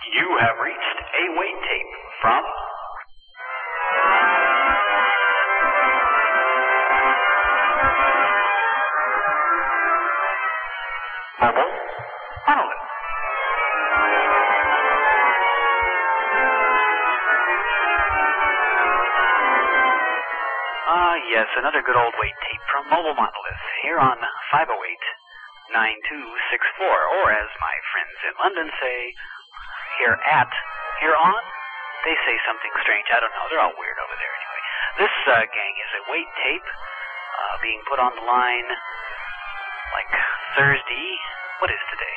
You have reached a wait tape from Mobile Monolith. Yes, another good old wait tape from Mobile Monolith here on 508-9264, or as my friends in London say, here on. They say something strange. I don't know. They're all weird over there anyway. This gang is a wait tape being put on the line like Thursday. What is today?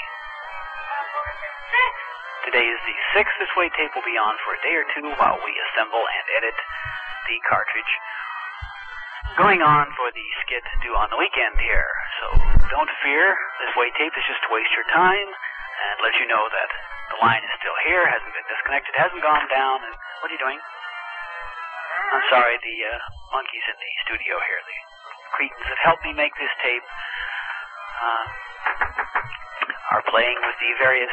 Today is the 6th. This wait tape will be on for a day or two while we assemble and edit the cartridge. Going on for the skit due on the weekend here. So don't fear. This wait tape is just to waste your time and let you know that the line is still here, hasn't been disconnected, hasn't gone down. And what are you doing? I'm sorry, the monkeys in the studio here, the cretins that helped me make this tape, are playing with the various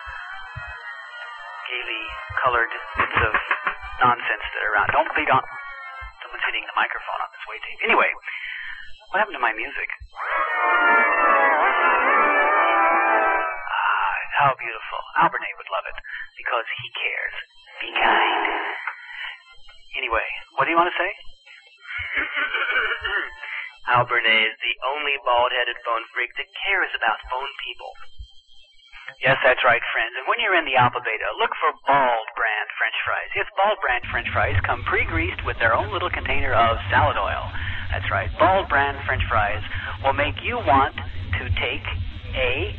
gaily colored bits of nonsense that are around. Don't bleed on. Someone's hitting the microphone on this wait tape. Anyway, what happened to my music? How beautiful. Albernay would love it because he cares. Be kind. Anyway, what do you want to say? Albernay is the only bald-headed phone freak that cares about phone people. Yes, that's right, friends. And when you're in the Alpha Beta, look for Bald Brand French fries. Yes, Bald Brand French fries come pre-greased with their own little container of salad oil. That's right. Bald Brand French fries will make you want to take a...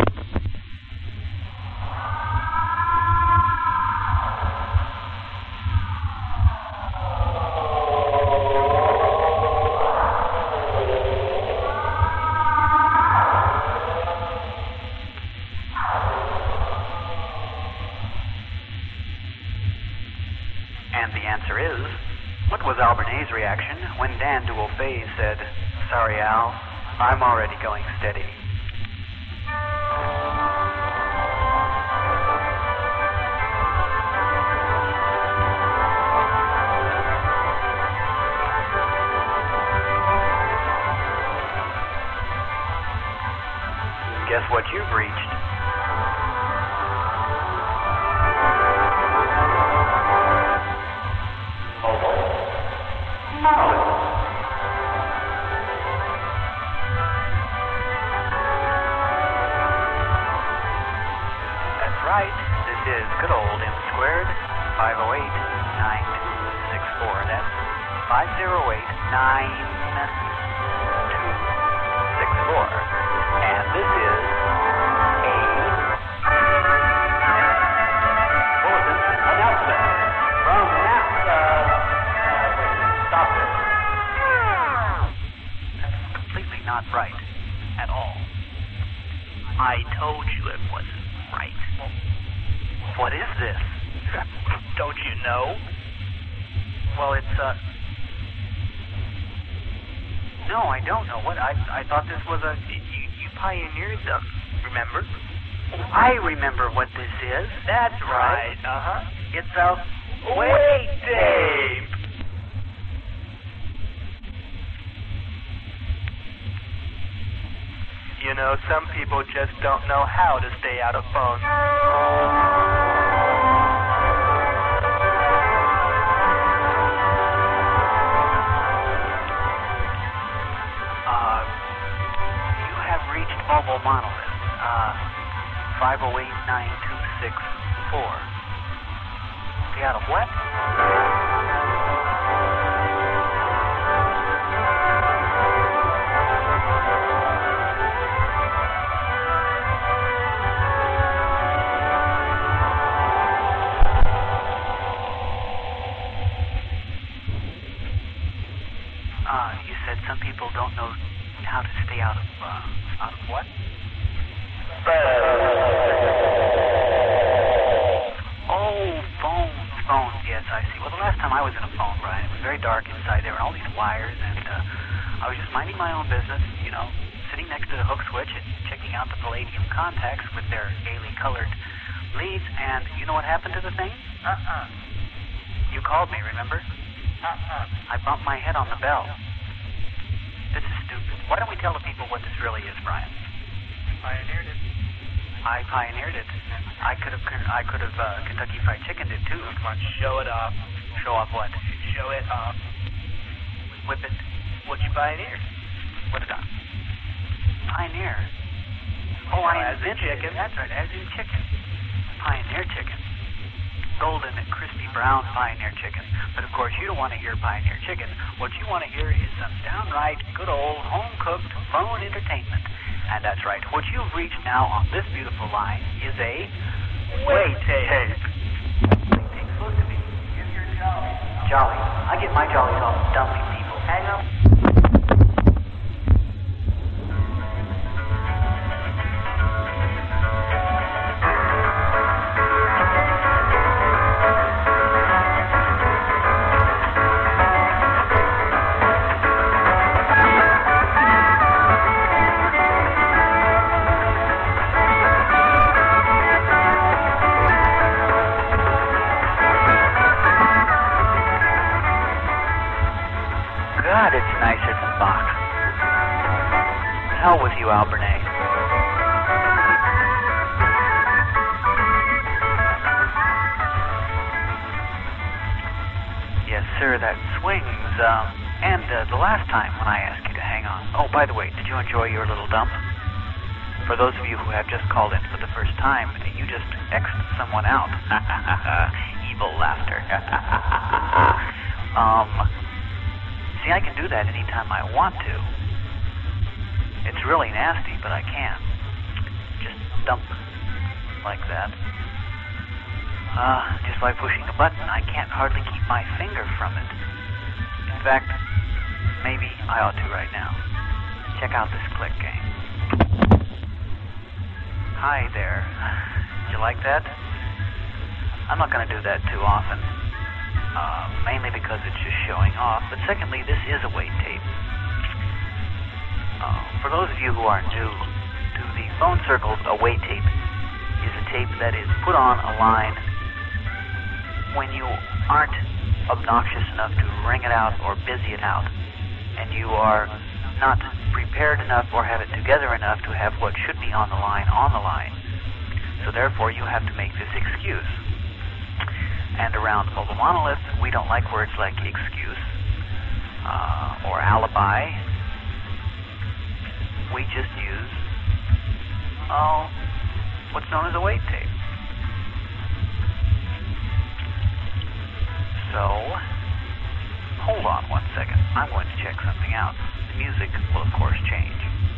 And the answer is, what was Albernay's reaction when Dan Duofay said, "Sorry, Al, I'm already going steady"? Guess what you've reached? Is good old M squared, 508-9264. That's 508-9264. And this is a bulletin announcement from NASA. Stop this. That's completely not right at all. I told you it wasn't right. What is this? Don't you know? Well, it's, No, I don't know. What? I thought this was a... You pioneered them, remember? I remember what this is. That's right. It's a... wait tape! You know, some people just don't know how to stay out of phones. You have reached Mobile Monolith. 508-9264. Stay out of what? You said some people don't know how to stay out of what? Oh, phones. Yes, I see. Well, the last time I was in a phone, Brian, it was very dark inside. There were all these wires, and I was just minding my own business, you know, sitting next to the hook switch and checking out the palladium contacts with their gaily colored leads, and And you know what happened to the thing? You called me, remember? I bumped my head on the bell. This is stupid. Why don't we tell the people what this really is, Brian? Pioneered it. I pioneered it. I could have Kentucky Fried Chickened it, too. Come on, show it off. Show off what? Show it off. Whip it. What you pioneered? What is that? Pioneer. Oh, I invented chicken. That's right, as in chicken. Pioneer chicken. Golden, crispy, brown Pioneer chicken. But of course, you don't want to hear Pioneer chicken. What you want to hear is some downright good old home-cooked phone entertainment. And that's right. What you've reached now on this beautiful line is a wait tape. Supposed to be. Here's your jolly. Jolly. I get my jollies off of dumping people. Hang up. God, it's nicer than Bach. Hell with you, Albernay. Yes, sir, that swings. And the last time when I asked you to hang on. Oh, by the way, did you enjoy your little dump? For those of you who have just called in for the first time, you just X'd someone out. Evil laughter. See, I can do that anytime I want to. It's really nasty, but I can. Just dump like that. Just by pushing a button, I can't hardly keep my finger from it. In fact, maybe I ought to right now. Check out this click game. Hi there. Did you like that? I'm not going to do that too often. Mainly because it's just showing off, but secondly, this is a wait tape. For those of you who are new to the phone circles, a wait tape is a tape that is put on a line when you aren't obnoxious enough to ring it out or busy it out, and you are not prepared enough or have it together enough to have what should be on the line. So therefore, you have to make this excuse. And around Mobile Monolith, we don't like words like excuse or alibi. We just use, what's known as a wait tape. So, hold on one second. I'm going to check something out. The music will, of course, change.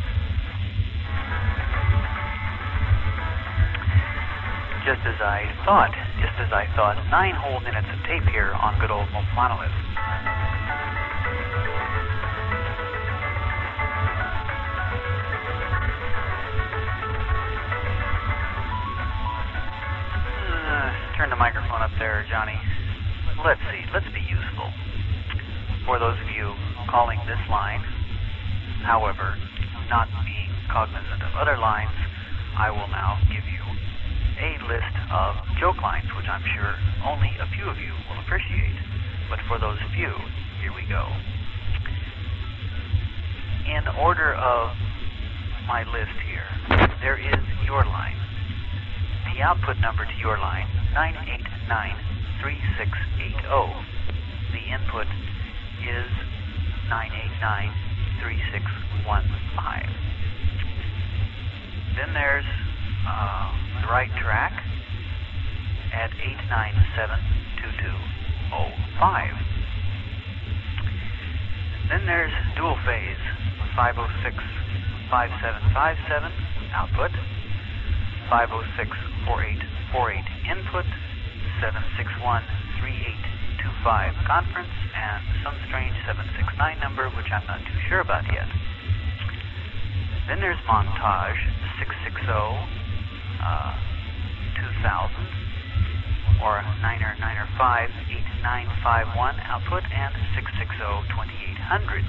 Just as I thought, 9 whole minutes of tape here on good old Mobile Monolith. Turn the microphone up there, Johnny. Let's see, let's be useful. For those of you calling this line, however, not being cognizant of other lines, I will now give you a list of joke lines, which I'm sure only a few of you will appreciate. But for those few, here we go. In order of my list here, there is your line. The output number to your line, 9893680. The input is 9893615. Then there's the right track at 8972205. Then there's dual phase, 5065757 output, 5064848 input, 7613825 conference, and some strange 769 number which I'm not too sure about yet. Then there's montage, 660 2000 or 9er58951 output, and 660-2800.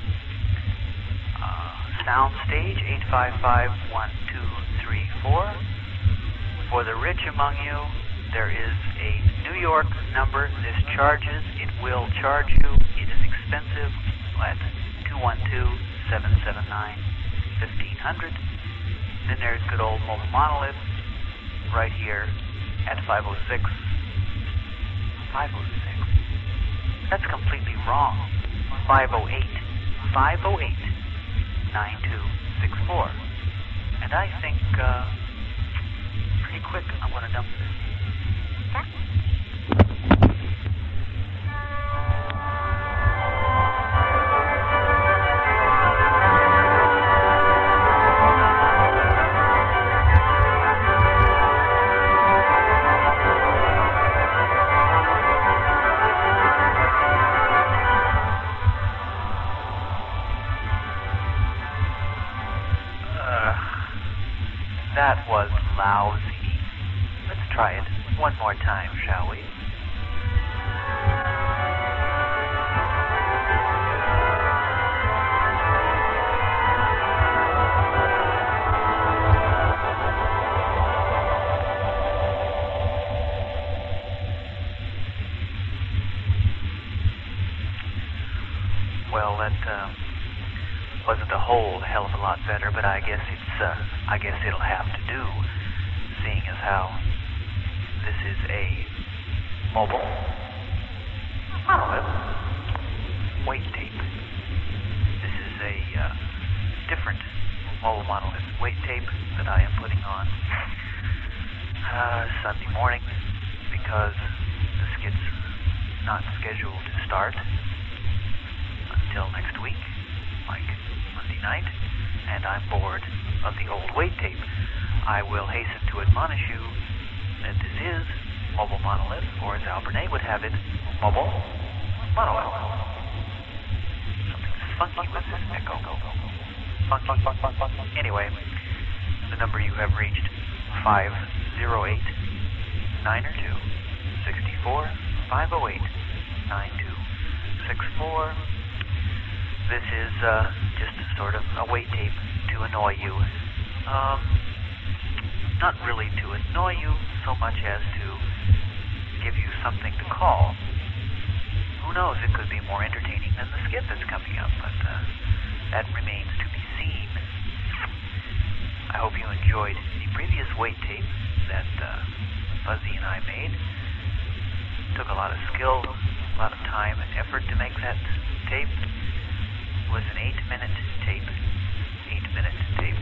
Sound stage 855-1234. For the rich among you, There is a New York number. This charges. It will charge you. It is expensive at 212-779-1500. Then there's good old Mobile Monolith right here at 506. 506. That's completely wrong. 508-9264. And I think pretty quick I'm going to dump this. That was lousy. Let's try it one more time, shall we? Well, that wasn't a whole hell of a lot better, but I guess it'll have to do, seeing as how this is a mobile monolith weight tape. This is a different mobile monolith weight tape that I am putting on Sunday morning because the skit's not scheduled to start until next week, like Monday night, and I'm bored of the old weight tape. I will hasten to admonish you that this is Mobile Monolith, or as Al Burnett would have it, Mobile Monolith. Something's funky with this echo. Funky. Anyway, the number you have reached, 508-902-64, 508-9264. This is just sort of a weight tape to annoy you. Not really to annoy you so much as to give you something to call. Who knows, it could be more entertaining than the skit that's coming up, but that remains to be seen. I hope you enjoyed the previous weight tape that Fuzzy and I made. Took a lot of skill, a lot of time and effort to make that tape. It was an 8-minute tape. 8-minute tape.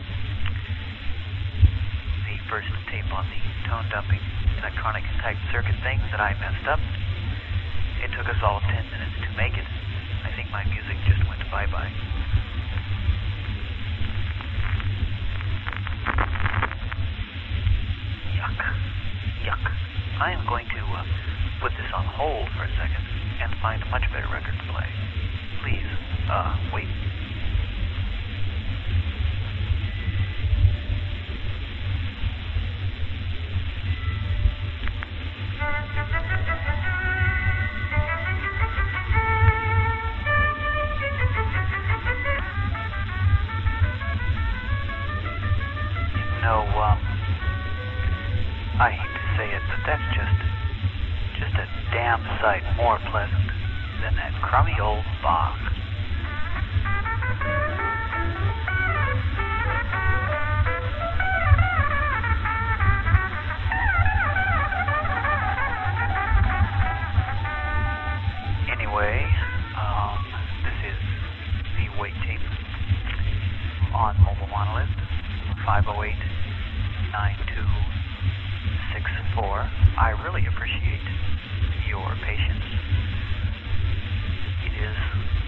The first tape on the tone dumping electronic type circuit thing that I messed up. It took us all 10 minutes to make it. I think my music just went bye-bye. Yuck. Yuck. I am going to put this on hold for a second and find a much better record to play. Please, wait. I hate to say it, but that's just a damn sight more pleasant than that crummy old Bach. Anyway, this is the weight tape on Mobile Monolith, 508-9264. I really appreciate your patience. It is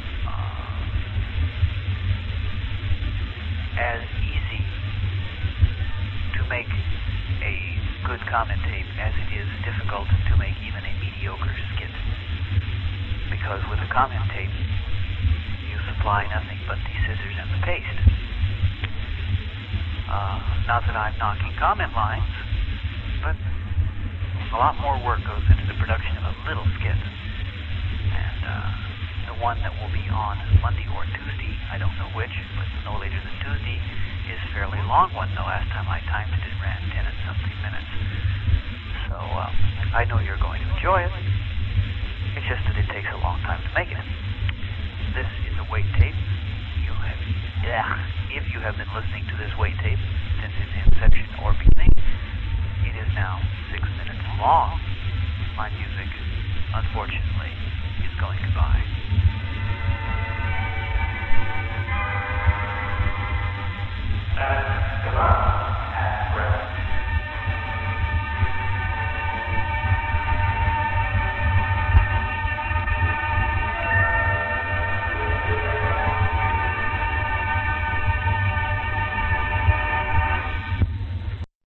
as easy to make a good comment tape as it is difficult to make even a mediocre skit. Because with a comment tape, you supply nothing but the scissors and the paste. Not that I'm knocking comment lines, but a lot more work goes into the production of a little skit. And the one that will be on Monday or Tuesday, I don't know which, but no later than Tuesday, is a fairly long one. The last time I timed it, it ran 10 and something minutes. So I know you're going to enjoy it. It's just that it takes a long time to make it. This is a wait tape. If you have been listening to this wait tape since its inception or beginning, it is now 6 minutes long. My music, unfortunately, is going goodbye.